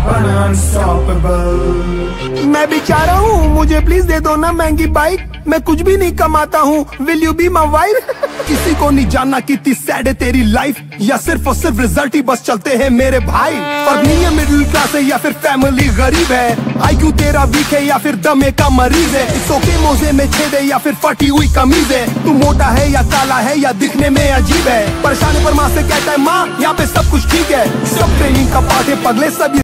Unstoppable. मैं बेचारा हूँ, मुझे प्लीज दे दो ना महंगी बाइक। मैं कुछ भी नहीं कमाता हूँ, will you be my wife? किसी को नहीं जानना कितनी सैड है तेरी लाइफ, या सिर्फ और सिर्फ रिजल्ट ही बस चलते हैं मेरे भाई। फर्क नहीं है मिडिल क्लास है या फिर फैमिली गरीब है, IQ तेरा वीक है या फिर दमे का मरीज है। इट्स ओके मोजे में छेद है या फिर फटी हुई कमीज है, तू मोटा है या काला है या दिखने में अजीब है। परेशानी पर माँ से कहता है माँ यहाँ पे सब कुछ ठीक है, सब ट्रेनिंग का पार्ट है पगले सब।